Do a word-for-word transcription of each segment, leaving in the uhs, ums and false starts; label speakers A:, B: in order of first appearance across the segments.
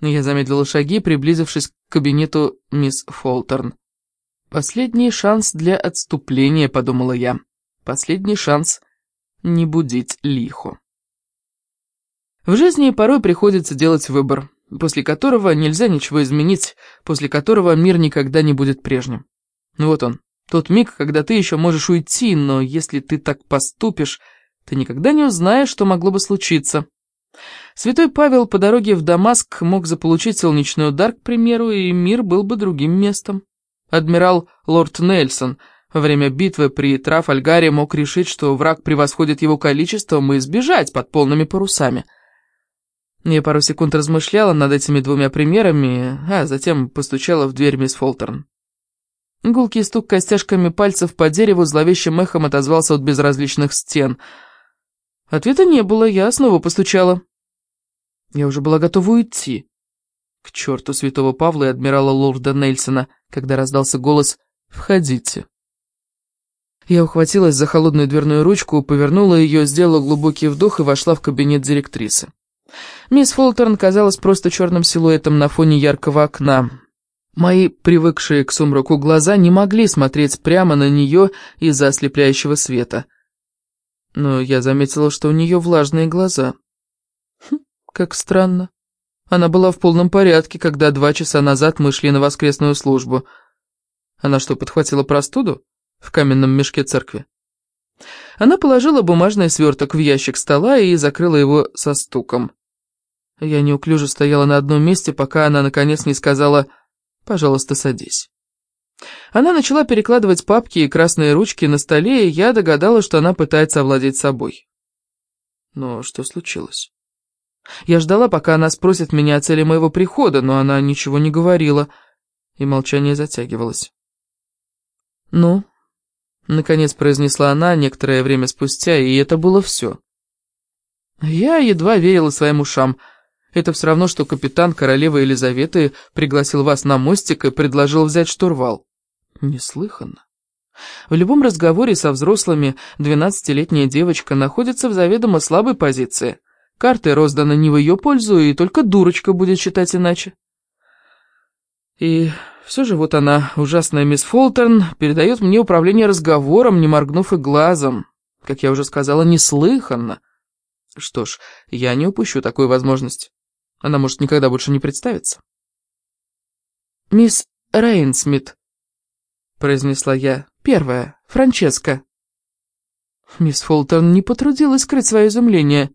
A: Я замедлила шаги, приблизившись к кабинету мисс Фолтерн. «Последний шанс для отступления», — подумала я. «Последний шанс не будить лихо». В жизни порой приходится делать выбор, после которого нельзя ничего изменить, после которого мир никогда не будет прежним. Вот он, тот миг, когда ты еще можешь уйти, но если ты так поступишь, ты никогда не узнаешь, что могло бы случиться. Святой Павел по дороге в Дамаск мог заполучить солнечный удар, к примеру, и мир был бы другим местом. Адмирал лорд Нельсон во время битвы при Трафальгаре мог решить, что враг превосходит его количеством, и сбежать под полными парусами. Я пару секунд размышляла над этими двумя примерами, а затем постучала в дверь мисс Фолтерн. Гулкий стук костяшками пальцев по дереву зловещим эхом отозвался от безразличных стен. Ответа не было, я снова постучала. Я уже была готова уйти. К черту святого Павла и адмирала лорда Нельсона, когда раздался голос «Входите». Я ухватилась за холодную дверную ручку, повернула ее, сделала глубокий вдох и вошла в кабинет директрисы. Мисс Фолтерн казалась просто черным силуэтом на фоне яркого окна. Мои, привыкшие к сумраку глаза, не могли смотреть прямо на нее из-за ослепляющего света. Но я заметила, что у нее влажные глаза. Хм, как странно. Она была в полном порядке, когда два часа назад мы шли на воскресную службу. Она что, подхватила простуду в каменном мешке церкви? Она положила бумажный сверток в ящик стола и закрыла его со стуком. Я неуклюже стояла на одном месте, пока она наконец не сказала «пожалуйста, садись». Она начала перекладывать папки и красные ручки на столе, и я догадалась, что она пытается овладеть собой. Но что случилось? Я ждала, пока она спросит меня о цели моего прихода, но она ничего не говорила, и молчание затягивалось. «Ну?» — наконец произнесла она некоторое время спустя, и это было все. Я едва верила своим ушам. Это все равно, что капитан королевы Елизаветы пригласил вас на мостик и предложил взять штурвал. Неслыханно. В любом разговоре со взрослыми двенадцатилетняя девочка находится в заведомо слабой позиции. Карты розданы не в ее пользу, и только дурочка будет считать иначе. И все же вот она, ужасная мисс Фолтерн, передает мне управление разговором, не моргнув и глазом. Как я уже сказала, неслыханно. Что ж, я не упущу такую возможность. Она может никогда больше не представиться. «Мисс Рейнсмит», — произнесла я, — «первая, Франческа». Мисс Фолтерн не потрудилась скрыть свое изумление.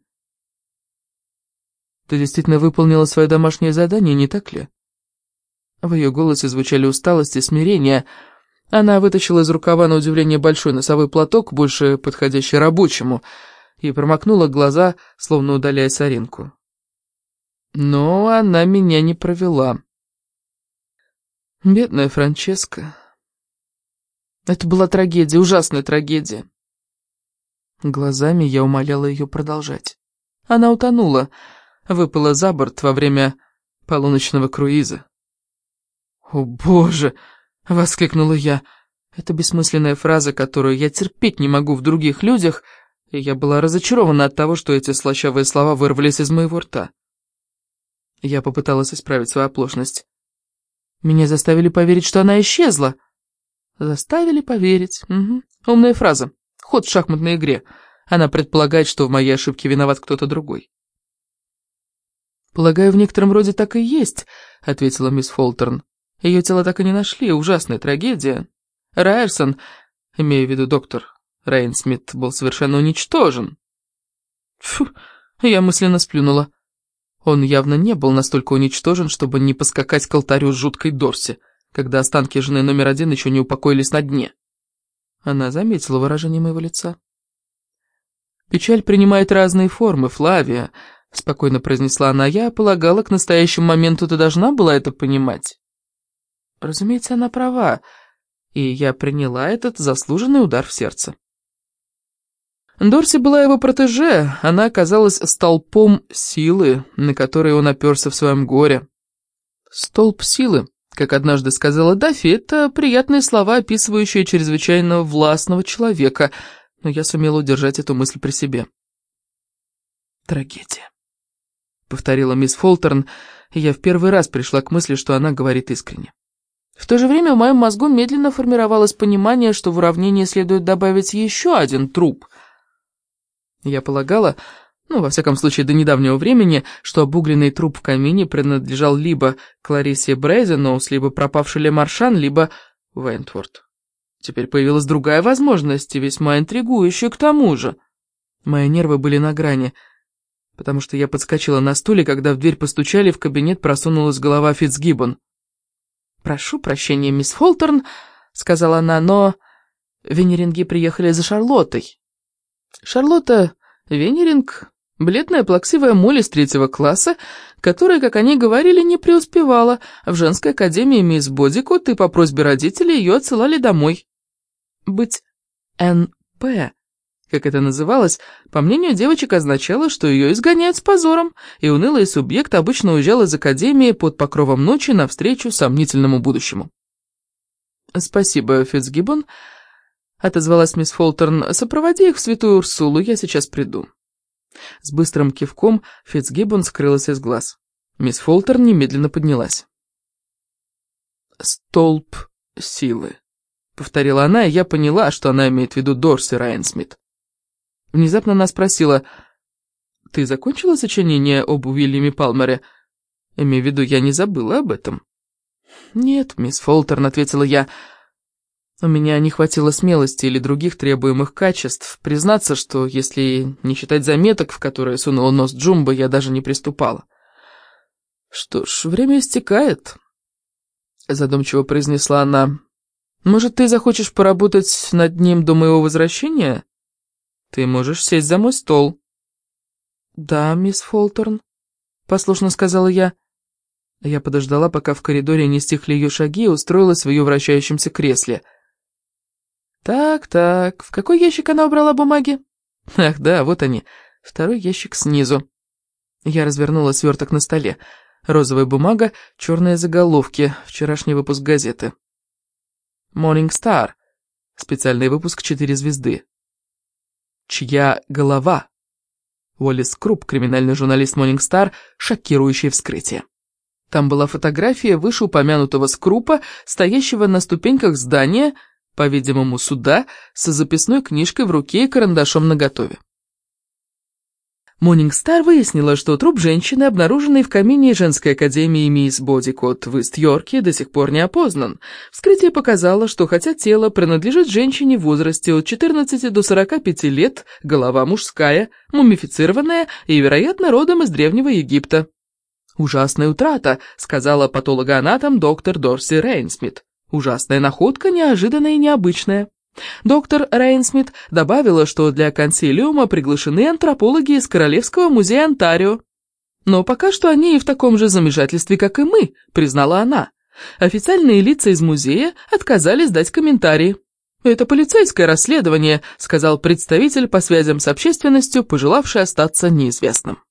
A: «Ты действительно выполнила свое домашнее задание, не так ли?» В ее голосе звучали усталость и смирение. Она вытащила из рукава на удивление большой носовой платок, больше подходящий рабочему, и промокнула глаза, словно удаляя соринку. Но она меня не провела. Бедная Франческа. Это была трагедия, ужасная трагедия. Глазами я умоляла ее продолжать. Она утонула, выпала за борт во время полуночного круиза. «О, Боже!» — воскликнула я. Это бессмысленная фраза, которую я терпеть не могу в других людях, и я была разочарована от того, что эти слащавые слова вырвались из моего рта. Я попыталась исправить свою оплошность. Меня заставили поверить, что она исчезла. Заставили поверить. Угу. Умная фраза. Ход в шахматной игре. Она предполагает, что в моей ошибке виноват кто-то другой. «Полагаю, в некотором роде так и есть», — ответила мисс Фолтерн. «Ее тело так и не нашли. Ужасная трагедия. Райерсон, имея в виду доктор Рейнсмит, был совершенно уничтожен». Фу, я мысленно сплюнула. Он явно не был настолько уничтожен, чтобы не поскакать к алтарю с жуткой Дорси, когда останки жены номер один еще не упокоились на дне. Она заметила выражение моего лица. «Печаль принимает разные формы, Флавия», — спокойно произнесла она. «Я полагала, к настоящему моменту ты должна была это понимать». Разумеется, она права, и я приняла этот заслуженный удар в сердце. Дорси была его протеже, она оказалась столпом силы, на который он оперся в своем горе. «Столб силы», как однажды сказала Даффи, это приятные слова, описывающие чрезвычайно властного человека, но я сумела удержать эту мысль при себе. Трагедия. повторила мисс Фолтерн, и я в первый раз пришла к мысли, что она говорит искренне. В то же время в моем мозгу медленно формировалось понимание, что в уравнение следует добавить еще один труп. Я полагала, ну, во всяком случае, до недавнего времени, что обугленный труп в камине принадлежал либо Клариссе Брейзенноус, либо пропавшей Ле Маршан, либо Вентворт. Теперь появилась другая возможность, и весьма интригующая к тому же. Мои нервы были на грани, потому что я подскочила на стуле, когда в дверь постучали, в кабинет просунулась голова Фитцгиббон. «Прошу прощения, мисс Фолтерн», — сказала она, — «но Венеринги приехали за Шарлоттой». Шарлотта Венеринг, бледная плаксивая моль из третьего класса, которая, как они говорили, не преуспевала в женской академии мисс Бодикот, и по просьбе родителей ее отсылали домой. Быть эн пэ, как это называлось, по мнению девочек, означало, что ее изгоняют с позором, и унылый субъект обычно уезжал из академии под покровом ночи навстречу сомнительному будущему. «Спасибо, Фитцгиббон», — отозвалась мисс Фолтерн, — «сопроводи их в святую Урсулу, я сейчас приду». С быстрым кивком Фитцгиббон скрылась из глаз. Мисс Фолтерн немедленно поднялась. «Столб силы», — повторила она, и я поняла, что она имеет в виду Дорси Райнсмит. Внезапно она спросила: «Ты закончила сочинение об Уильяме Палмере? Имею в виду, я не забыла об этом». «Нет, мисс Фолтерн», — ответила я, — «у меня не хватило смелости или других требуемых качеств признаться, что, если не считать заметок, в которые сунула нос Джумба, я даже не приступала». «Что ж, время истекает», — задумчиво произнесла она. «Может, ты захочешь поработать над ним до моего возвращения? Ты можешь сесть за мой стол». «Да, мисс Фолтерн», — послушно сказала я. Я подождала, пока в коридоре не стихли ее шаги, и устроилась в ее вращающемся кресле. «Так-так, в какой ящик она убрала бумаги?» «Ах, да, вот они, второй ящик снизу». Я развернула сверток на столе. Розовая бумага, черные заголовки, вчерашний выпуск газеты. «Morning Star», специальный выпуск «Четыре звезды». «Чья голова?» Уоллес Круп, криминальный журналист Morning Star, шокирующее вскрытие. Там была фотография вышеупомянутого Скрупа, стоящего на ступеньках здания, по-видимому, суда, со записной книжкой в руке и карандашом наготове. Morning Star выяснила, что труп женщины, обнаруженный в камине женской академии мисс Бодикот в Ист-Йорке, до сих пор не опознан. Вскрытие показало, что хотя тело принадлежит женщине в возрасте от четырнадцати до сорока пяти лет, голова мужская, мумифицированная и, вероятно, родом из Древнего Египта. «Ужасная утрата», — сказала патологоанатом доктор Дорси Рейнсмит. «Ужасная находка, неожиданная и необычная». Доктор Рейнсмит добавила, что для консилиума приглашены антропологи из Королевского музея Онтарио. «Но пока что они и в таком же замешательстве, как и мы», — признала она. Официальные лица из музея отказались дать комментарии. «Это полицейское расследование», — сказал представитель по связям с общественностью, пожелавший остаться неизвестным.